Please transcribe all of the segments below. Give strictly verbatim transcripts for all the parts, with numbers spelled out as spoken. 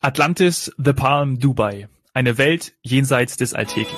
Atlantis, The Palm, Dubai. Eine Welt jenseits des Alltäglichen.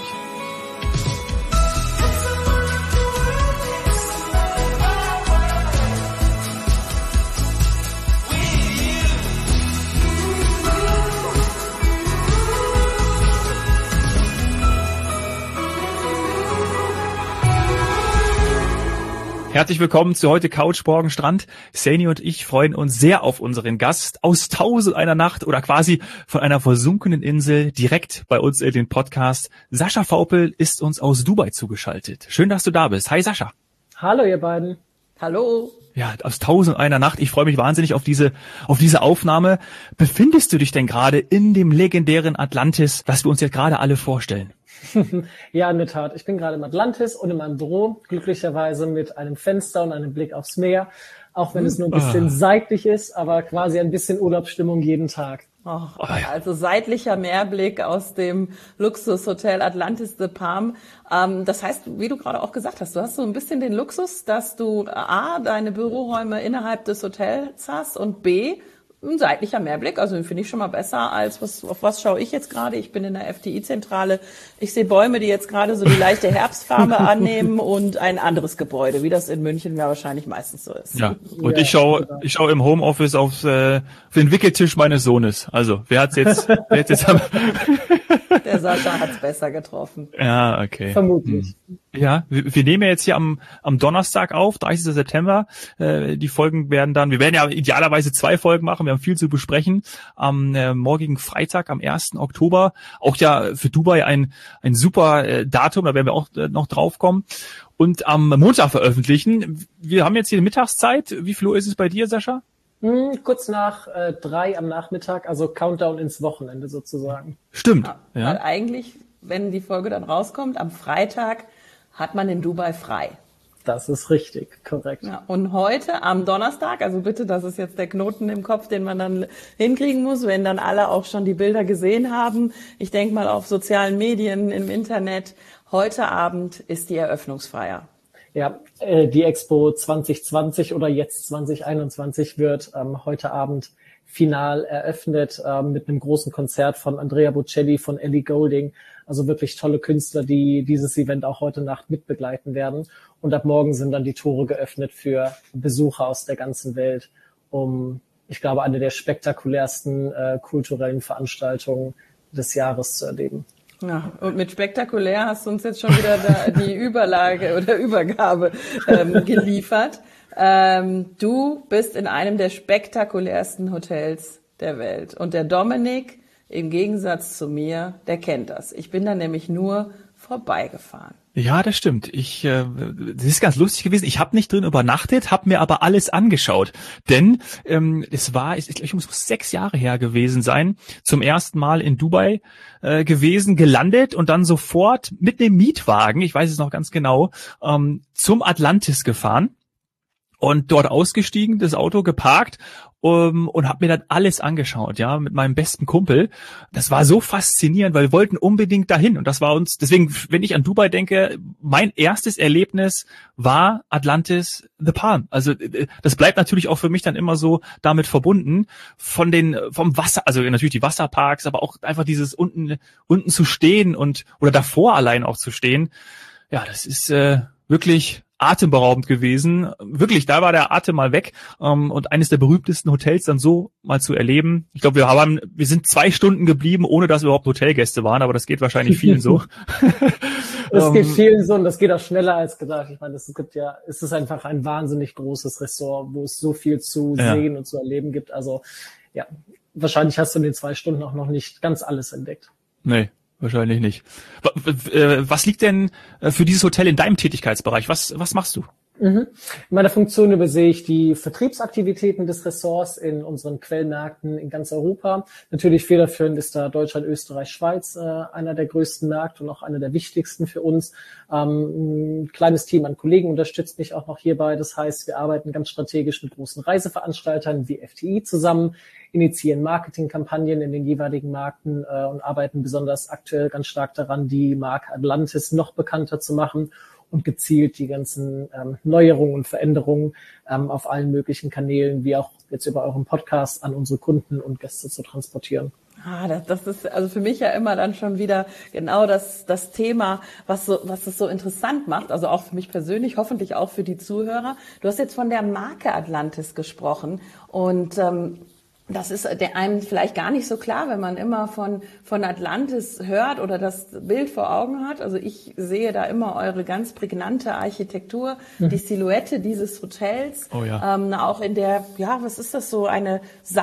Herzlich willkommen zu heute Couch, Morgen, Strand. Saini und ich freuen uns sehr auf unseren Gast aus Tausend einer Nacht oder quasi von einer versunkenen Insel direkt bei uns in den Podcast. Sascha Vaupel ist uns aus Dubai zugeschaltet. Schön, dass du da bist. Hi Sascha. Hallo ihr beiden. Hallo. Ja, aus Tausend einer Nacht. Ich freue mich wahnsinnig auf diese auf diese Aufnahme. Befindest du dich denn gerade in dem legendären Atlantis, das wir uns jetzt gerade alle vorstellen? Ja, in der Tat. Ich bin gerade im Atlantis und in meinem Büro, glücklicherweise mit einem Fenster und einem Blick aufs Meer, auch wenn es nur ein bisschen ah. seitlich ist, aber quasi ein bisschen Urlaubsstimmung jeden Tag. Oh, also seitlicher Meerblick aus dem Luxushotel Atlantis The Palm. Ähm, das heißt, wie du gerade auch gesagt hast, du hast so ein bisschen den Luxus, dass du A, deine Büroräume innerhalb des Hotels hast und B, ein seitlicher Meerblick, also den finde ich schon mal besser als, was, auf was schaue ich jetzt gerade? Ich bin in der F D I-Zentrale. Ich sehe Bäume, die jetzt gerade so die leichte Herbstfarbe annehmen und ein anderes Gebäude, wie das in München ja wahrscheinlich meistens so ist. Ja, und ja, ich schaue ich schaue im Homeoffice auf, äh, auf den Wickeltisch meines Sohnes. Also, wer hat's jetzt, wer hat's jetzt am Der Sascha hat's besser getroffen. Ja, okay. Vermutlich. Hm. Ja, wir, wir nehmen ja jetzt hier am am Donnerstag auf, dreißigsten September. Äh, die Folgen werden dann, wir werden ja idealerweise zwei Folgen machen, wir haben viel zu besprechen. Am äh, morgigen Freitag, am ersten Oktober, auch ja für Dubai ein ein super äh, Datum, da werden wir auch äh, noch drauf kommen. Und am Montag veröffentlichen. Wir haben jetzt hier Mittagszeit. Wie viel Uhr ist es bei dir, Sascha? Hm, kurz nach äh, drei am Nachmittag, also Countdown ins Wochenende sozusagen. Stimmt. Ja, ja. Weil eigentlich, wenn die Folge dann rauskommt, am Freitag hat man in Dubai frei. Das ist richtig, korrekt. Ja, und heute am Donnerstag, also bitte, das ist jetzt der Knoten im Kopf, den man dann hinkriegen muss, wenn dann alle auch schon die Bilder gesehen haben. Ich denke mal auf sozialen Medien, im Internet. Heute Abend ist die Eröffnungsfeier. Ja, äh, die Expo zwanzig zwanzig oder jetzt zwanzig einundzwanzig wird ähm, heute Abend final eröffnet äh, mit einem großen Konzert von Andrea Bocelli, von Ellie Goulding. Also wirklich tolle Künstler, die dieses Event auch heute Nacht mitbegleiten werden. Und ab morgen sind dann die Tore geöffnet für Besucher aus der ganzen Welt, um, ich glaube, eine der spektakulärsten äh, kulturellen Veranstaltungen des Jahres zu erleben. Ja, und mit spektakulär hast du uns jetzt schon wieder da die Überlage oder Übergabe ähm, geliefert. Ähm, du bist in einem der spektakulärsten Hotels der Welt. Und der Dominik, im Gegensatz zu mir, der kennt das. Ich bin da nämlich nur vorbeigefahren. Ja, das stimmt. Ich, äh, das ist ganz lustig gewesen. Ich habe nicht drin übernachtet, habe mir aber alles angeschaut. Denn ähm, es war, ich, ich muss sechs Jahre her gewesen sein, zum ersten Mal in Dubai äh, gewesen, gelandet und dann sofort mit einem Mietwagen, ich weiß es noch ganz genau, ähm, zum Atlantis gefahren. Und dort ausgestiegen, das Auto geparkt um, und habe mir dann alles angeschaut, ja, mit meinem besten Kumpel. Das war so faszinierend, weil wir wollten unbedingt dahin. Und das war uns, deswegen, wenn ich an Dubai denke, mein erstes Erlebnis war Atlantis The Palm. Also das bleibt natürlich auch für mich dann immer so damit verbunden, von den vom Wasser, also natürlich die Wasserparks, aber auch einfach dieses unten unten zu stehen und oder davor allein auch zu stehen. Ja, das ist äh, wirklich atemberaubend gewesen. Wirklich, da war der Atem mal weg. Ähm, und eines der berühmtesten Hotels dann so mal zu erleben. Ich glaube, wir haben, wir sind zwei Stunden geblieben, ohne dass wir überhaupt Hotelgäste waren, aber das geht wahrscheinlich vielen so. Das geht vielen so und das geht auch schneller als gedacht. Ich meine, es gibt ja, es ist einfach ein wahnsinnig großes Ressort, wo es so viel zu ja. sehen und zu erleben gibt. Also, ja, wahrscheinlich hast du in den zwei Stunden auch noch nicht ganz alles entdeckt. Nee. Wahrscheinlich nicht. Was liegt denn für dieses Hotel in deinem Tätigkeitsbereich? Was, was machst du? Mhm. In meiner Funktion übersehe ich die Vertriebsaktivitäten des Ressorts in unseren Quellmärkten in ganz Europa. Natürlich federführend ist da Deutschland, Österreich, Schweiz äh, einer der größten Märkte und auch einer der wichtigsten für uns. Ähm, ein kleines Team an Kollegen unterstützt mich auch noch hierbei. Das heißt, wir arbeiten ganz strategisch mit großen Reiseveranstaltern wie F T I zusammen, initiieren Marketingkampagnen in den jeweiligen Märkten äh, und arbeiten besonders aktuell ganz stark daran, die Marke Atlantis noch bekannter zu machen und gezielt die ganzen ähm, Neuerungen und Veränderungen ähm, auf allen möglichen Kanälen, wie auch jetzt über euren Podcast, an unsere Kunden und Gäste zu transportieren. Ah, das, das ist also für mich ja immer dann schon wieder genau das, das Thema, was so, was es so interessant macht. Also auch für mich persönlich, hoffentlich auch für die Zuhörer. Du hast jetzt von der Marke Atlantis gesprochen und ähm, das ist der einem vielleicht gar nicht so klar, wenn man immer von von Atlantis hört oder das Bild vor Augen hat. Also ich sehe da immer eure ganz prägnante Architektur, mhm. die Silhouette dieses Hotels. Oh ja. Ähm, auch in der, ja, was ist das so, eine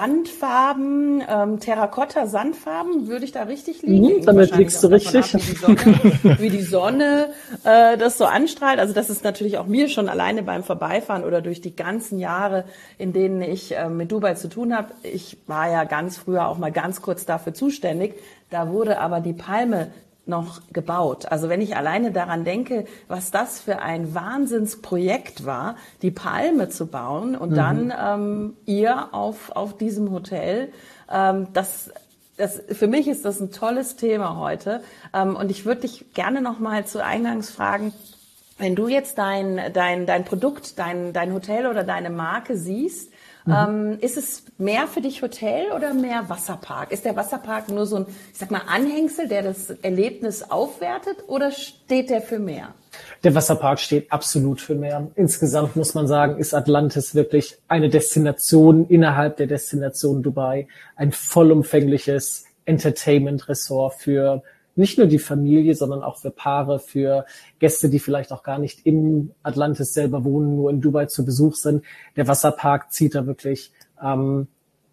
Sandfarben, ähm, Terrakotta-Sandfarben, würde ich da richtig liegen? Mhm, damit liegst du richtig. Ab, wie die Sonne, wie die Sonne äh, das so anstrahlt. Also das ist natürlich auch mir schon alleine beim Vorbeifahren oder durch die ganzen Jahre, in denen ich äh, mit Dubai zu tun habe. Ich war ja ganz früher auch mal ganz kurz dafür zuständig. Da wurde aber die Palme noch gebaut. Also wenn ich alleine daran denke, was das für ein Wahnsinnsprojekt war, die Palme zu bauen und mhm. dann ähm, ihr auf auf diesem Hotel, ähm, das das für mich ist das ein tolles Thema heute. Ähm, und ich würde dich gerne noch mal zu Eingangs fragen, wenn du jetzt dein dein dein Produkt, dein dein Hotel oder deine Marke siehst, Mhm. Ähm, ist es mehr für dich Hotel oder mehr Wasserpark? Ist der Wasserpark nur so ein, ich sag mal, Anhängsel, der das Erlebnis aufwertet, oder steht der für mehr? Der Wasserpark steht absolut für mehr. Insgesamt muss man sagen, ist Atlantis wirklich eine Destination innerhalb der Destination Dubai. Ein vollumfängliches Entertainment-Ressort für nicht nur die Familie, sondern auch für Paare, für Gäste, die vielleicht auch gar nicht im Atlantis selber wohnen, nur in Dubai zu Besuch sind. Der Wasserpark zieht da wirklich ähm,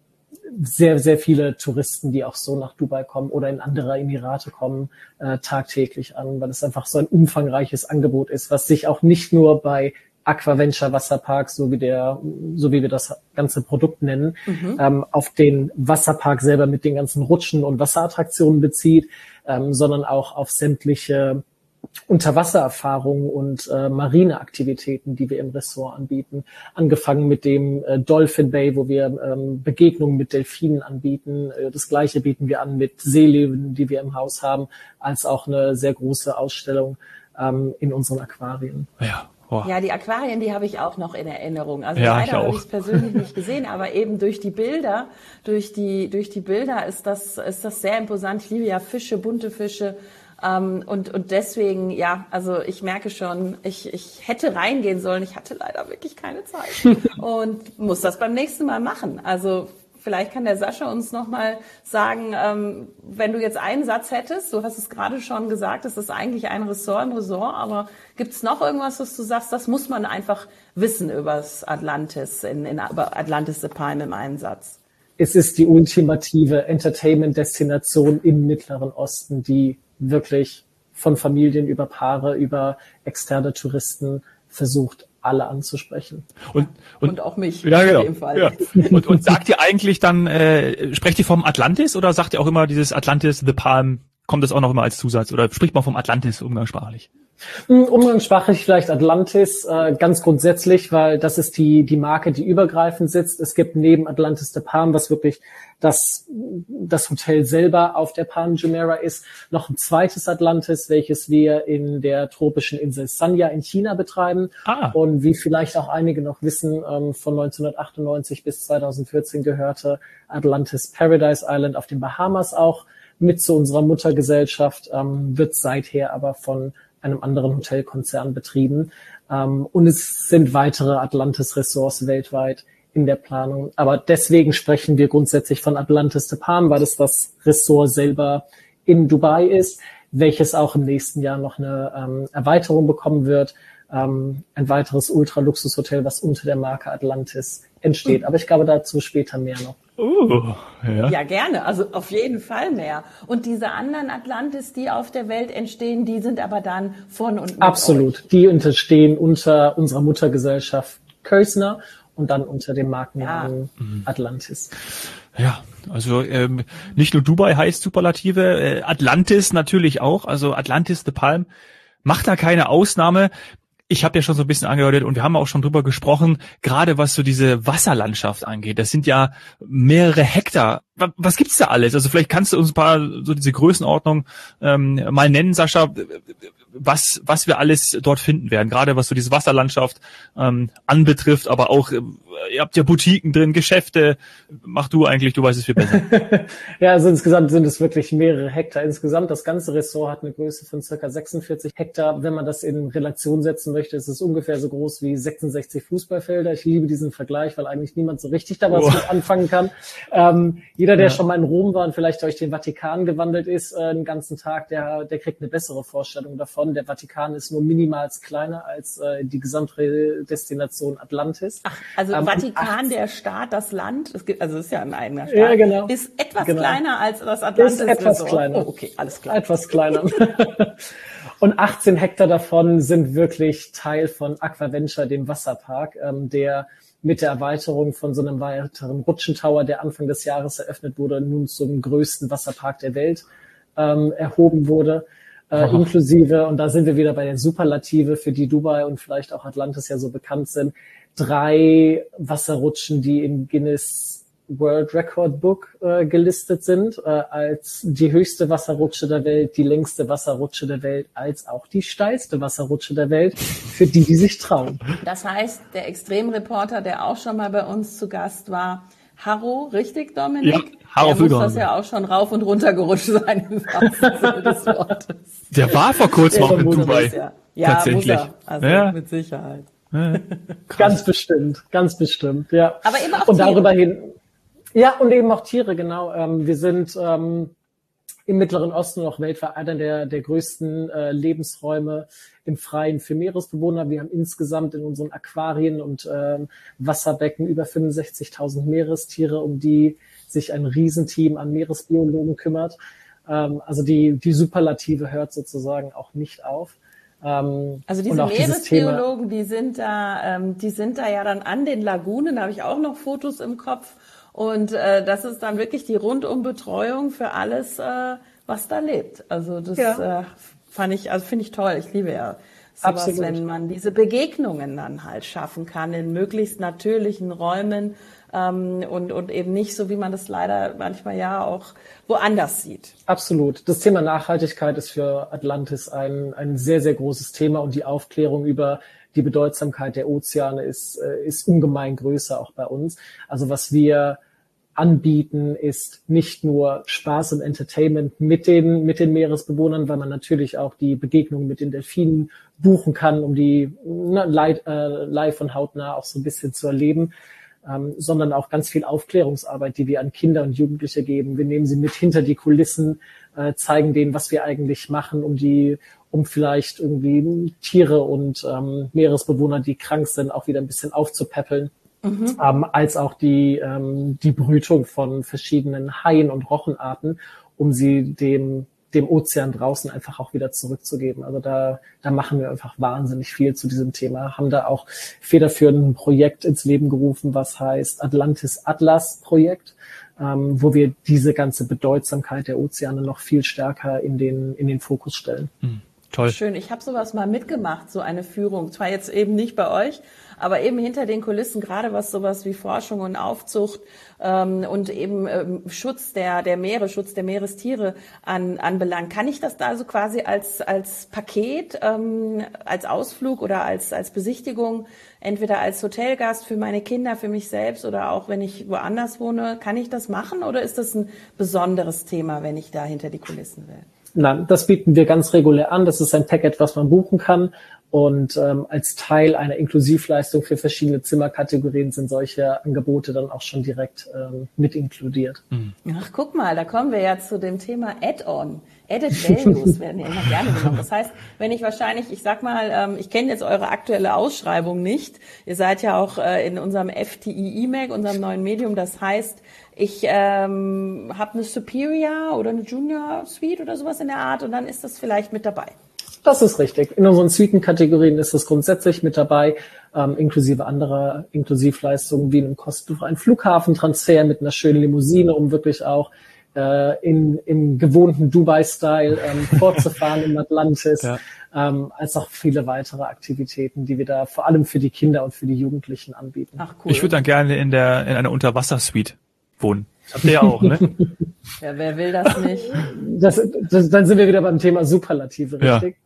sehr, sehr viele Touristen, die auch so nach Dubai kommen oder in andere Emirate kommen, äh, tagtäglich an, weil es einfach so ein umfangreiches Angebot ist, was sich auch nicht nur bei Aquaventure Wasserpark, so wie der, so wie wir das ganze Produkt nennen, mhm. ähm, auf den Wasserpark selber mit den ganzen Rutschen und Wasserattraktionen bezieht, ähm, sondern auch auf sämtliche Unterwassererfahrungen und äh, Marineaktivitäten, die wir im Ressort anbieten. Angefangen mit dem äh, Dolphin Bay, wo wir ähm, Begegnungen mit Delfinen anbieten. Äh, das Gleiche bieten wir an mit Seelöwen, die wir im Haus haben, als auch eine sehr große Ausstellung ähm, in unseren Aquarien. Ja. Oh. Ja, die Aquarien, die habe ich auch noch in Erinnerung. Also ja, leider ich habe ich es persönlich nicht gesehen, aber eben durch die Bilder, durch die durch die Bilder ist das ist das sehr imposant. Ich liebe ja Fische, bunte Fische. Ähm, und und deswegen, ja, also ich merke schon, ich ich hätte reingehen sollen. Ich hatte leider wirklich keine Zeit und muss das beim nächsten Mal machen. Also vielleicht kann der Sascha uns nochmal sagen, ähm, wenn du jetzt einen Satz hättest, du hast es gerade schon gesagt, es ist eigentlich ein Ressort im Ressort, aber gibt es noch irgendwas, was du sagst, das muss man einfach wissen über das Atlantis, in, in, über Atlantis The Palm im Einsatz? Es ist die ultimative Entertainment-Destination im Mittleren Osten, die wirklich von Familien über Paare, über externe Touristen versucht, alle anzusprechen. Und, und, und auch mich. Ja, genau. In dem Fall. Ja. Und, und sagt ihr eigentlich dann, äh, sprecht ihr vom Atlantis oder sagt ihr auch immer dieses Atlantis The Palm, kommt das auch noch immer als Zusatz oder spricht man vom Atlantis umgangssprachlich? Umgangssprachlich vielleicht Atlantis, äh, ganz grundsätzlich, weil das ist die die Marke, die übergreifend sitzt. Es gibt neben Atlantis The Palm, was wirklich das das Hotel selber auf der Palm Jumeirah ist, noch ein zweites Atlantis, welches wir in der tropischen Insel Sanya in China betreiben. Ah. Und wie vielleicht auch einige noch wissen, ähm, von neunzehnhundertachtundneunzig bis zweitausendvierzehn gehörte Atlantis Paradise Island auf den Bahamas auch mit zu unserer Muttergesellschaft, ähm, wird seither aber von einem anderen Hotelkonzern betrieben. Ähm, und es sind weitere Atlantis-Ressorts weltweit in der Planung. Aber deswegen sprechen wir grundsätzlich von Atlantis The Palm, weil es das Ressort selber in Dubai ist, welches auch im nächsten Jahr noch eine ähm, Erweiterung bekommen wird. Ähm, ein weiteres Ultra-Luxus-Hotel, was unter der Marke Atlantis entsteht. Aber ich glaube, dazu später mehr noch. Uh, ja. ja, gerne. Also auf jeden Fall mehr. Und diese anderen Atlantis, die auf der Welt entstehen, die sind aber dann von und mit Absolut. euch. Die entstehen unter unserer Muttergesellschaft Kösner und dann unter dem Markennamen ja. Atlantis. Ja, also ähm, nicht nur Dubai heißt Superlative, äh, Atlantis natürlich auch. Also Atlantis The Palm macht da keine Ausnahme. Ich habe ja schon so ein bisschen angehört und wir haben auch schon drüber gesprochen, gerade was so diese Wasserlandschaft angeht. Das sind ja mehrere Hektar. Was gibt's da alles? Also vielleicht kannst du uns ein paar so diese Größenordnung ähm, mal nennen, Sascha. was was wir alles dort finden werden, gerade was so diese Wasserlandschaft ähm, anbetrifft, aber auch, äh, ihr habt ja Boutiquen drin, Geschäfte, mach du eigentlich, du weißt es viel besser. Ja, also insgesamt sind es wirklich mehrere Hektar. Insgesamt das ganze Ressort hat eine Größe von circa sechsundvierzig Hektar. Wenn man das in Relation setzen möchte, ist es ungefähr so groß wie sechsundsechzig Fußballfelder. Ich liebe diesen Vergleich, weil eigentlich niemand so richtig da was oh. mit anfangen kann. Ähm, jeder, der ja. schon mal in Rom war und vielleicht durch den Vatikan gewandelt ist, äh, den ganzen Tag, der, der kriegt eine bessere Vorstellung davon. Der Vatikan ist nur minimals kleiner als äh, die gesamte Destination Atlantis. Ach, also ähm, Vatikan, der Staat, das Land, es gibt, also es ist ja ein eigener Staat, ja, genau. ist etwas genau. kleiner als das Atlantis. Ist etwas Resort. kleiner. Oh, okay, alles klar. Etwas kleiner. Und achtzehn Hektar davon sind wirklich Teil von Aquaventure, dem Wasserpark, ähm, der mit der Erweiterung von so einem weiteren Rutschentower, der Anfang des Jahres eröffnet wurde, nun zum größten Wasserpark der Welt ähm, erhoben wurde. Äh, inklusive, und da sind wir wieder bei der Superlative, für die Dubai und vielleicht auch Atlantis ja so bekannt sind, drei Wasserrutschen, die im Guinness World Record Book äh, gelistet sind, äh, als die höchste Wasserrutsche der Welt, die längste Wasserrutsche der Welt, als auch die steilste Wasserrutsche der Welt, für die, die sich trauen. Das heißt, der Extremreporter, der auch schon mal bei uns zu Gast war, Harro, richtig, Dominik? Ja, Harro der muss das ja auch schon rauf und runter gerutscht sein, im wahrsten Sinne des Wortes. Der war vor kurzem auch in Dubai. Das, ja, ja tatsächlich. Muss er. Also ja. Mit Sicherheit. Ja. Ganz bestimmt, ganz bestimmt, ja. Aber eben auch und Tiere. darüber hin, ja, und eben auch Tiere, genau. Ähm, wir sind ähm, im Mittleren Osten noch weltweit einer der, der größten äh, Lebensräume im Freien für Meeresbewohner. Wir haben insgesamt in unseren Aquarien und ähm, Wasserbecken über fünfundsechzigtausend Meerestiere, um die sich ein Riesenteam an Meeresbiologen kümmert. Ähm, also die, die Superlative hört sozusagen auch nicht auf. Ähm, also diese Meeresbiologen, die sind da, ähm, die sind da ja dann an den Lagunen, da habe ich auch noch Fotos im Kopf. Und äh, das ist dann wirklich die Rundumbetreuung für alles, äh, was da lebt. Also das ja. äh, fand ich, also finde ich toll. Ich liebe ja sowas, Absolut. Wenn man diese Begegnungen dann halt schaffen kann in möglichst natürlichen Räumen ähm, und und eben nicht so, wie man das leider manchmal ja auch woanders sieht. Absolut. Das Thema Nachhaltigkeit ist für Atlantis ein ein sehr, sehr großes Thema und die Aufklärung über die Bedeutsamkeit der Ozeane ist, ist ungemein größer auch bei uns. Also was wir anbieten, ist nicht nur Spaß und Entertainment mit den, mit den Meeresbewohnern, weil man natürlich auch die Begegnung mit den Delfinen buchen kann, um die na, live, äh, live und hautnah auch so ein bisschen zu erleben, ähm, sondern auch ganz viel Aufklärungsarbeit, die wir an Kinder und Jugendliche geben. Wir nehmen sie mit hinter die Kulissen, äh, zeigen denen, was wir eigentlich machen, um die um vielleicht irgendwie Tiere und ähm, Meeresbewohner, die krank sind, auch wieder ein bisschen aufzupäppeln, mhm. ähm, als auch die ähm, die Brütung von verschiedenen Haien und Rochenarten, um sie dem dem Ozean draußen einfach auch wieder zurückzugeben. Also da da machen wir einfach wahnsinnig viel zu diesem Thema, haben da auch federführend ein Projekt ins Leben gerufen, was heißt Atlantis Atlas Projekt, ähm, wo wir diese ganze Bedeutsamkeit der Ozeane noch viel stärker in den in den Fokus stellen. Mhm. Toll. Schön. Ich habe sowas mal mitgemacht, so eine Führung. Zwar jetzt eben nicht bei euch, aber eben hinter den Kulissen, gerade was sowas wie Forschung und Aufzucht ähm, und eben ähm, Schutz der der Meere, Schutz der Meerestiere an, anbelangt. Kann ich das da also quasi als als Paket, ähm, als Ausflug oder als als Besichtigung, entweder als Hotelgast für meine Kinder, für mich selbst oder auch wenn ich woanders wohne, kann ich das machen oder ist das ein besonderes Thema, wenn ich da hinter die Kulissen will? Nein, das bieten wir ganz regulär an. Das ist ein Paket, was man buchen kann. Und ähm, als Teil einer Inklusivleistung für verschiedene Zimmerkategorien sind solche Angebote dann auch schon direkt ähm, mit inkludiert. Ach, guck mal, da kommen wir ja zu dem Thema Add-on. Added Values werden ja immer gerne genommen. Das heißt, wenn ich wahrscheinlich, ich sag mal, ähm, ich kenne jetzt eure aktuelle Ausschreibung nicht. Ihr seid ja auch äh, in unserem F T I E-Mac, unserem neuen Medium. Das heißt, ich ähm, habe eine Superior oder eine Junior Suite oder sowas in der Art und dann ist das vielleicht mit dabei. Das ist richtig. In unseren Suitenkategorien ist es grundsätzlich mit dabei, ähm, inklusive anderer Inklusivleistungen wie einem kostenfreien Flughafentransfer mit einer schönen Limousine, um wirklich auch äh, in, im gewohnten Dubai-Style ähm, fortzufahren im Atlantis, ja. ähm, als auch viele weitere Aktivitäten, die wir da vor allem für die Kinder und für die Jugendlichen anbieten. Ach cool. Ich würde dann gerne in der in einer Unterwassersuite wohnen. Das habt ihr ja auch, ne? Ja, wer will das nicht? Das, das, dann sind wir wieder beim Thema Superlative, richtig? Ja.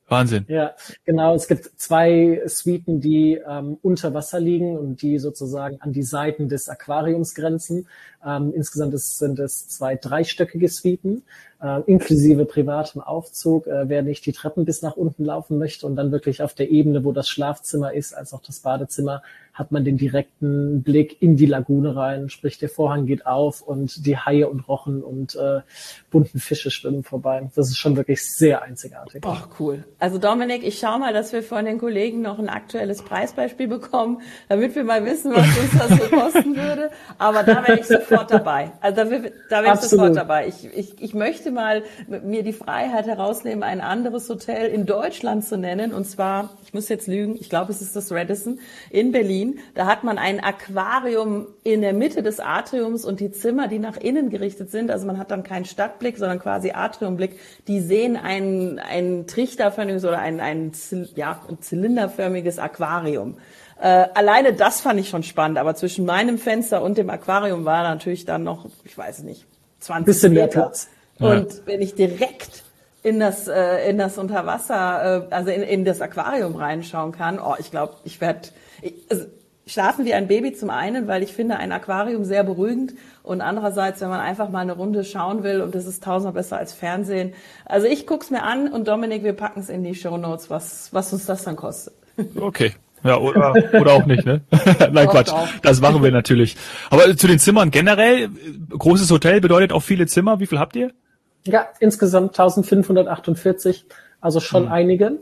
Wahnsinn. Ja, genau. Es gibt zwei Suiten, die ähm, unter Wasser liegen und die sozusagen an die Seiten des Aquariums grenzen. Ähm, insgesamt ist, sind es zwei dreistöckige Suiten, äh, inklusive privatem Aufzug, äh, wer nicht die Treppen bis nach unten laufen möchte und dann wirklich auf der Ebene, wo das Schlafzimmer ist, als auch das Badezimmer, hat man den direkten Blick in die Lagune rein. Sprich, der Vorhang geht auf und die Haie und Rochen und äh, bunten Fische schwimmen vorbei. Das ist schon wirklich sehr einzigartig. Oh, cool. Also Dominik, ich schaue mal, dass wir von den Kollegen noch ein aktuelles Preisbeispiel bekommen, damit wir mal wissen, was uns das so kosten würde. Aber da wäre ich sofort dabei. Also da wäre da wär ich sofort dabei. Ich, ich, ich möchte mal mir die Freiheit herausnehmen, ein anderes Hotel in Deutschland zu nennen. Und zwar, ich muss jetzt lügen, ich glaube, es ist das Radisson in Berlin. Da hat man ein Aquarium in der Mitte des Atriums und die Zimmer, die nach innen gerichtet sind, also man hat dann keinen Stadtblick, sondern quasi Atriumblick, die sehen ein, ein trichterförmiges oder ein, ein, ja, ein zylinderförmiges Aquarium. Äh, alleine das fand ich schon spannend, aber zwischen meinem Fenster und dem Aquarium war natürlich dann noch, ich weiß nicht, zwanzig bisschen Meter. mehr Platz. Und Ja. wenn ich direkt in das äh, in das Unterwasser, äh, also in, in das Aquarium reinschauen kann, oh, ich glaube, ich werde also, schlafen wie ein Baby zum einen, weil ich finde ein Aquarium sehr beruhigend und andererseits, wenn man einfach mal eine Runde schauen will und das ist tausendmal besser als Fernsehen. Also ich guck's mir an und Dominik, wir packen es in die Shownotes, was was uns das dann kostet. Okay. Ja, oder, oder auch nicht, ne? Nein, Doch, Quatsch. doch. Das machen wir natürlich. Aber zu den Zimmern generell, großes Hotel bedeutet auch viele Zimmer. Wie viel habt ihr? Ja, insgesamt eintausendfünfhundertachtundvierzig, also schon mhm. einige.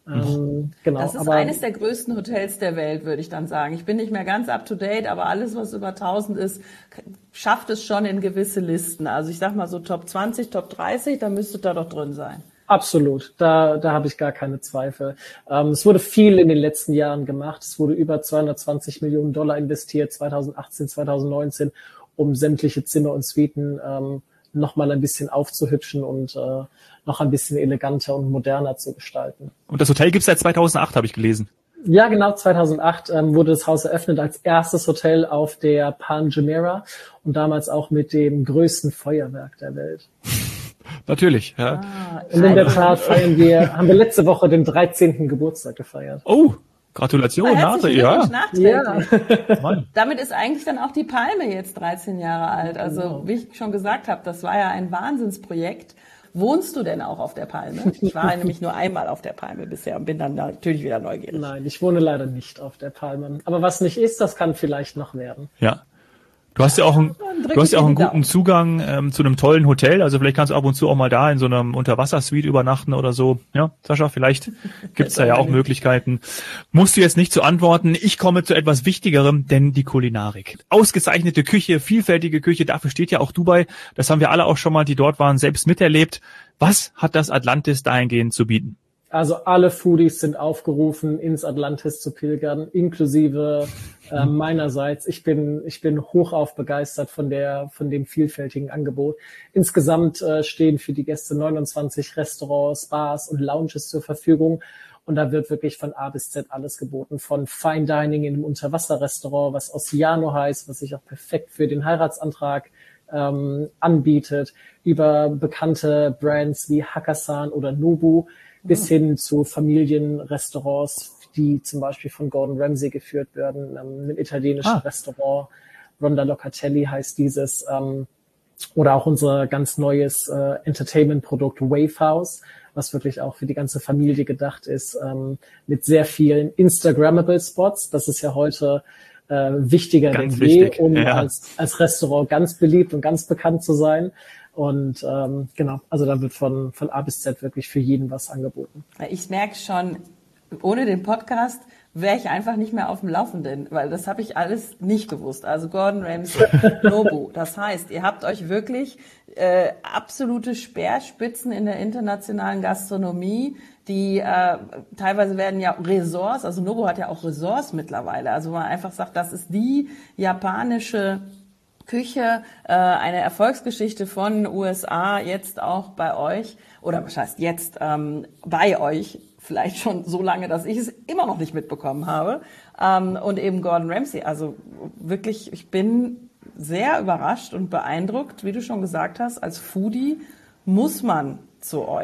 Ähm, genau, das ist aber eines der größten Hotels der Welt, würde ich dann sagen. Ich bin nicht mehr ganz up to date, aber alles, was über tausend ist, schafft es schon in gewisse Listen. Also ich sag mal so Top zwanzig, Top dreißig, da müsstet ihr doch drin sein. Absolut, da, da habe ich gar keine Zweifel. Ähm, es wurde viel in den letzten Jahren gemacht. Es wurde über zweihundertzwanzig Millionen Dollar investiert, zweitausendachtzehn, zweitausendneunzehn, um sämtliche Zimmer und Suiten ähm, noch mal ein bisschen aufzuhübschen und äh, noch ein bisschen eleganter und moderner zu gestalten. Und das Hotel gibt's seit zweitausendacht, habe ich gelesen. Ja, genau, zweitausendacht ähm, wurde das Haus eröffnet als erstes Hotel auf der Palm Jumeirah und damals auch mit dem größten Feuerwerk der Welt. Natürlich, ja. Ah, und in der Tat feiern wir, haben wir letzte Woche den dreizehnten Geburtstag gefeiert. Oh, Gratulation, Nate, ja. Nachträglich. Ja. Damit ist eigentlich dann auch die Palme jetzt dreizehn Jahre alt. Also genau. Wie ich schon gesagt habe, das war ja ein Wahnsinnsprojekt. Wohnst du denn auch auf der Palme? Ich war nämlich nur einmal auf der Palme bisher und bin dann natürlich wieder neugierig. Nein, ich wohne leider nicht auf der Palme. Aber was nicht ist, das kann vielleicht noch werden. Ja. Du hast ja auch einen, du hast ja auch einen guten Zugang ähm, zu einem tollen Hotel. Also vielleicht kannst du ab und zu auch mal da in so einem Unterwassersuite übernachten oder so. Ja, Sascha, vielleicht gibt's da ja auch Möglichkeiten. Musst du jetzt nicht zu antworten. Ich komme zu etwas Wichtigerem, denn die Kulinarik. Ausgezeichnete Küche, vielfältige Küche, dafür steht ja auch Dubai. Das haben wir alle auch schon mal, die dort waren, selbst miterlebt. Was hat das Atlantis dahingehend zu bieten? Also alle Foodies sind aufgerufen, ins Atlantis zu pilgern, inklusive äh, meinerseits. Ich bin ich bin hochauf begeistert von der von dem vielfältigen Angebot. Insgesamt äh, stehen für die Gäste neunundzwanzig Restaurants, Bars und Lounges zur Verfügung. Und da wird wirklich von A bis Z alles geboten. Von Fine Dining in einem Unterwasserrestaurant, was Oceano heißt, was sich auch perfekt für den Heiratsantrag ähm, anbietet, über bekannte Brands wie Hakkasan oder Nobu, bis hin zu Familienrestaurants, die zum Beispiel von Gordon Ramsay geführt werden, ähm, ein italienisches ah. Restaurant, Ronda Locatelli heißt dieses, ähm, oder auch unser ganz neues äh, Entertainment-Produkt Wave House, was wirklich auch für die ganze Familie gedacht ist, ähm, mit sehr vielen Instagrammable Spots. Das ist ja heute äh, wichtiger ganz denn je, wichtig. um ja. als, als Restaurant ganz beliebt und ganz bekannt zu sein. Und ähm, genau, also da wird von von A bis Z wirklich für jeden was angeboten. Ich merke schon, ohne den Podcast wäre ich einfach nicht mehr auf dem Laufenden, weil das habe ich alles nicht gewusst. Also Gordon Ramsay, Nobu. Das heißt, ihr habt euch wirklich äh, absolute Speerspitzen in der internationalen Gastronomie, die äh, teilweise werden ja Ressorts, also Nobu hat ja auch Ressorts mittlerweile. Also man einfach sagt, das ist die japanische Küche, äh, eine Erfolgsgeschichte von U S A, jetzt auch bei euch, oder was heißt jetzt ähm, bei euch, vielleicht schon so lange, dass ich es immer noch nicht mitbekommen habe, ähm, und eben Gordon Ramsay. Also wirklich, ich bin sehr überrascht und beeindruckt, wie du schon gesagt hast, als Foodie muss man zu euch.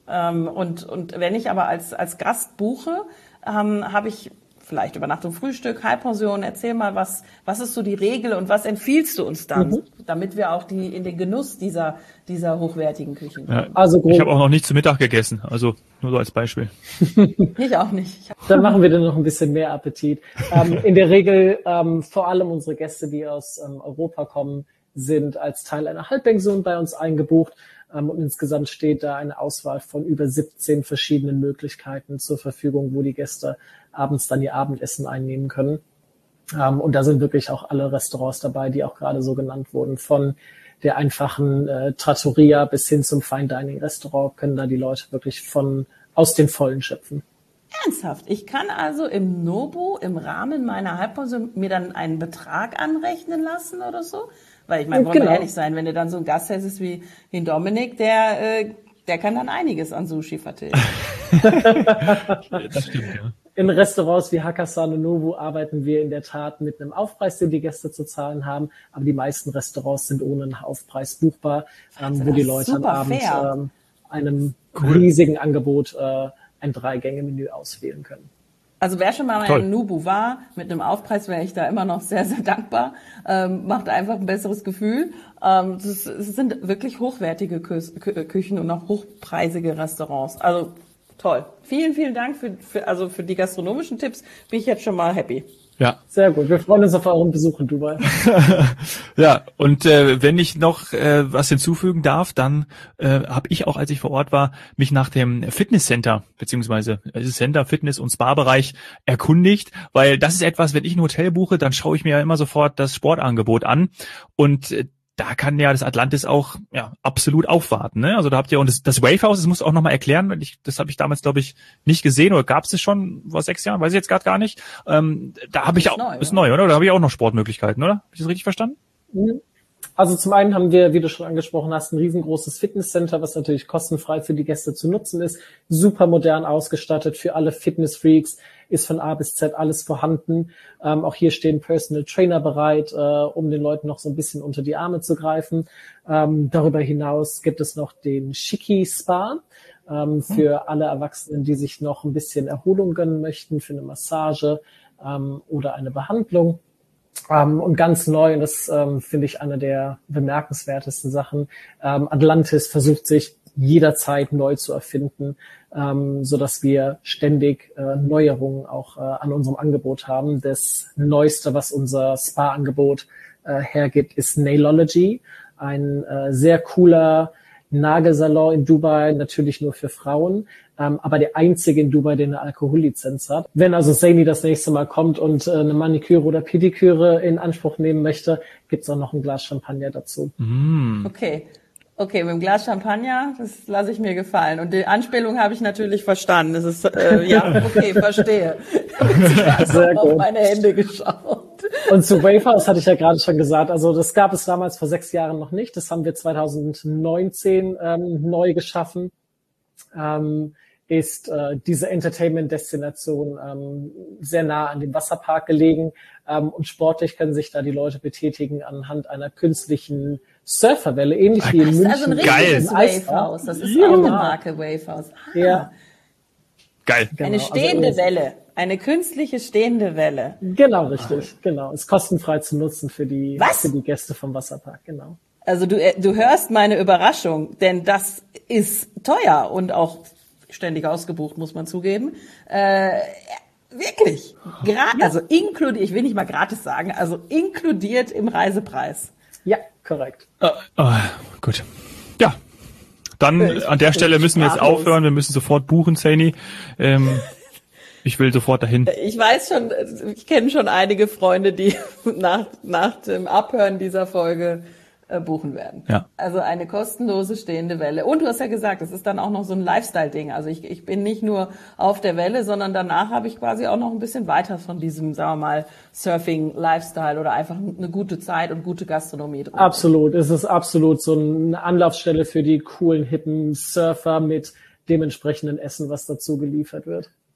Ähm, und, und wenn ich aber als, als Gast buche, ähm, habe ich vielleicht Übernachtung, Frühstück, Halbpension. Erzähl mal, was, was ist so die Regel und was empfiehlst du uns dann, mhm. damit wir auch die, in den Genuss dieser, dieser hochwertigen Küchen kommen? Ja, also ich habe auch noch nicht zu Mittag gegessen, also nur so als Beispiel. Ich auch nicht. Ich Dann machen wir dann noch ein bisschen mehr Appetit. ähm, in der Regel, ähm, vor allem unsere Gäste, die aus ähm, Europa kommen, sind als Teil einer Halbpension bei uns eingebucht. Ähm, und insgesamt steht da eine Auswahl von über siebzehn verschiedenen Möglichkeiten zur Verfügung, wo die Gäste abends dann ihr Abendessen einnehmen können. Ähm, und da sind wirklich auch alle Restaurants dabei, die auch gerade so genannt wurden. Von der einfachen äh, Trattoria bis hin zum Fine Dining Restaurant können da die Leute wirklich von aus den Vollen schöpfen. Ernsthaft? Ich kann also im Nobu im Rahmen meiner Halbpension mir dann einen Betrag anrechnen lassen oder so? Weil ich meine, wollen genau. wir ehrlich sein, wenn du dann so ein Gast hättest wie den Dominik, der, äh, der kann dann einiges an Sushi vertilgen. Das stimmt, ja. In Restaurants wie Hakkasan und Nobu arbeiten wir in der Tat mit einem Aufpreis, den die Gäste zu zahlen haben. Aber die meisten Restaurants sind ohne einen Aufpreis buchbar, ähm, wo die Leute am Abend ähm, einem cool. riesigen Angebot äh, ein Drei-Gänge-Menü auswählen können. Also wer schon mal Toll. in Nobu war, mit einem Aufpreis wäre ich da immer noch sehr, sehr dankbar. Ähm, macht einfach ein besseres Gefühl. Ähm, das, das sind wirklich hochwertige Kü- Küchen und auch hochpreisige Restaurants. Also toll. Vielen, vielen Dank für, für, also für die gastronomischen Tipps. Bin ich jetzt schon mal happy. Ja. Sehr gut. Wir freuen uns auf euren Besuch in Dubai. Ja, und äh, wenn ich noch äh, was hinzufügen darf, dann äh, habe ich auch, als ich vor Ort war, mich nach dem Fitnesscenter beziehungsweise Center, Fitness- und Spa-Bereich erkundigt, weil das ist etwas, wenn ich ein Hotel buche, dann schaue ich mir ja immer sofort das Sportangebot an und äh, da kann ja das Atlantis auch ja absolut aufwarten, ne? Also da habt ihr und das, das Wave House, das musst du auch nochmal erklären, weil ich das habe ich damals glaube ich nicht gesehen oder gab es es schon vor sechs Jahren, weiß ich jetzt gerade gar nicht. Ähm, da habe ich auch neu, ist neu, oder? Da habe ich auch noch Sportmöglichkeiten, oder? Habe ich das richtig verstanden? Also zum einen haben wir, wie du schon angesprochen hast, ein riesengroßes Fitnesscenter, was natürlich kostenfrei für die Gäste zu nutzen ist, super modern ausgestattet für alle Fitnessfreaks, ist von A bis Z alles vorhanden. Ähm, auch hier stehen Personal Trainer bereit, äh, um den Leuten noch so ein bisschen unter die Arme zu greifen. Ähm, darüber hinaus gibt es noch den Shiki Spa ähm, für hm. alle Erwachsenen, die sich noch ein bisschen Erholung gönnen möchten, für eine Massage ähm, oder eine Behandlung. Um, und ganz neu, und das ähm, finde ich eine der bemerkenswertesten Sachen, ähm, Atlantis versucht sich jederzeit neu zu erfinden, ähm, so dass wir ständig äh, Neuerungen auch äh, an unserem Angebot haben. Das Neueste, was unser Spa-Angebot äh, hergibt, ist Nailology, ein äh, sehr cooler Nagelsalon in Dubai, natürlich nur für Frauen, ähm, aber der einzige in Dubai, der eine Alkohollizenz hat. Wenn also Saini das nächste Mal kommt und äh, eine Maniküre oder Pediküre in Anspruch nehmen möchte, gibt's auch noch ein Glas Champagner dazu. Mm. Okay. Okay, mit dem Glas Champagner, das lasse ich mir gefallen. Und die Anspielung habe ich natürlich verstanden. Das ist, äh, ja, okay, verstehe. Ich habe Sehr auf gut. meine Hände geschaut. Und zu Wave House hatte ich ja gerade schon gesagt, also das gab es damals vor sechs Jahren noch nicht. Das haben wir zwanzig neunzehn ähm, neu geschaffen. Ähm, ist äh, diese Entertainment-Destination ähm, sehr nah an dem Wasserpark gelegen. Ähm, und sportlich können sich da die Leute betätigen anhand einer künstlichen Surferwelle, ähnlich wie in München. Also ein richtiges Wave House. Das ist ja. auch eine Marke, Wave House. Ah. Ja. Geil. Genau. Eine stehende also, Welle. Eine künstliche stehende Welle. Genau, richtig. Ah. Genau. Ist kostenfrei zu nutzen für die, Was? für die Gäste vom Wasserpark. Genau. Also du, du hörst meine Überraschung, denn das ist teuer und auch ständig ausgebucht, muss man zugeben. Äh, wirklich. Gra- ja. Also inkludiert, ich will nicht mal gratis sagen, also inkludiert im Reisepreis. Ja, korrekt. Uh, uh, gut. Ja. Dann ich, an der Stelle müssen wir jetzt aufhören. Wir müssen sofort buchen, Saini. Ähm, ich will sofort dahin. Ich weiß schon, ich kenne schon einige Freunde, die nach, nach dem Abhören dieser Folge äh, buchen werden. Ja. Also eine kostenlose stehende Welle. Und du hast ja gesagt, es ist dann auch noch so ein Lifestyle-Ding. Also ich, ich bin nicht nur auf der Welle, sondern danach habe ich quasi auch noch ein bisschen weiter von diesem, sagen wir mal, Surfing-Lifestyle oder einfach eine gute Zeit und gute Gastronomie drin. Absolut. Es ist absolut so eine Anlaufstelle für die coolen, hippen Surfer mit dementsprechenden Essen, was dazu geliefert wird.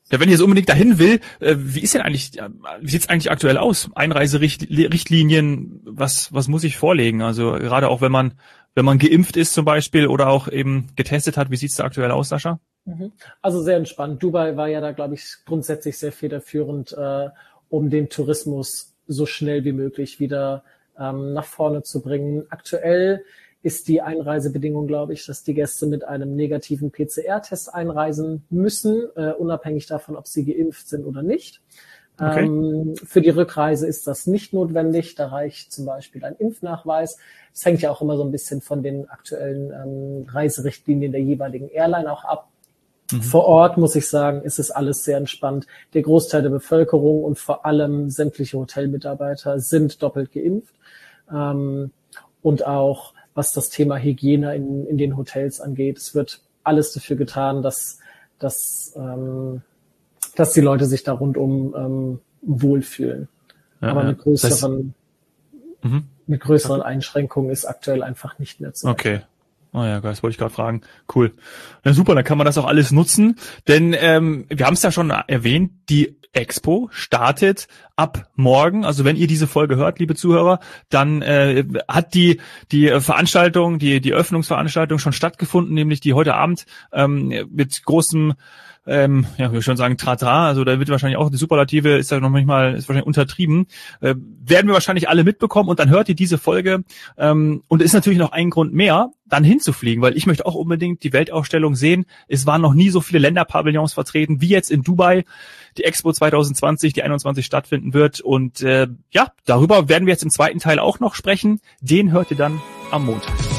Ja, wenn ich jetzt unbedingt dahin will, äh, wie ist denn eigentlich, wie sieht's eigentlich aktuell aus? Einreiserichtlinien, was was muss ich vorlegen? Also gerade auch wenn man wenn man geimpft ist zum Beispiel oder auch eben getestet hat, wie sieht's da aktuell aus, Sascha? Also sehr entspannt. Dubai war ja da, glaube ich, grundsätzlich sehr federführend, äh, um den Tourismus so schnell wie möglich wieder ähm, nach vorne zu bringen. Aktuell ist die Einreisebedingung, glaube ich, dass die Gäste mit einem negativen P C R-Test einreisen müssen, äh, unabhängig davon, ob sie geimpft sind oder nicht. Okay. Ähm, für die Rückreise ist das nicht notwendig. Da reicht zum Beispiel ein Impfnachweis. Es hängt ja auch immer so ein bisschen von den aktuellen ähm, Reiserichtlinien der jeweiligen Airline auch ab. Mhm. Vor Ort, muss ich sagen, ist es alles sehr entspannt. Der Großteil der Bevölkerung und vor allem sämtliche Hotelmitarbeiter sind doppelt geimpft. Ähm, und auch was das Thema Hygiene in, in den Hotels angeht. Es wird alles dafür getan, dass, dass, ähm, dass die Leute sich da rundum ähm, wohlfühlen. Ja, aber ja. mit größeren, das heißt, mit größeren Einschränkungen ist aktuell einfach nicht mehr zu rechnen. Okay. Oh ja, das wollte ich gerade fragen. Cool. Na super, dann kann man das auch alles nutzen, denn ähm, wir haben es ja schon erwähnt, die Expo startet ab morgen. Also wenn ihr diese Folge hört, liebe Zuhörer, dann äh, hat die die Veranstaltung, die die Öffnungsveranstaltung schon stattgefunden, nämlich die heute Abend ähm, mit großem Ähm, ja, ich würde schon sagen, Tratra, also da wird wahrscheinlich auch die Superlative, ist ja noch manchmal, ist wahrscheinlich untertrieben, äh, werden wir wahrscheinlich alle mitbekommen und dann hört ihr diese Folge ähm, und ist natürlich noch ein Grund mehr, dann hinzufliegen, weil ich möchte auch unbedingt die Weltausstellung sehen. Es waren noch nie so viele Länderpavillons vertreten, wie jetzt in Dubai, die Expo zwanzig zwanzig, die einundzwanzig stattfinden wird und äh, ja, darüber werden wir jetzt im zweiten Teil auch noch sprechen. Den hört ihr dann am Montag.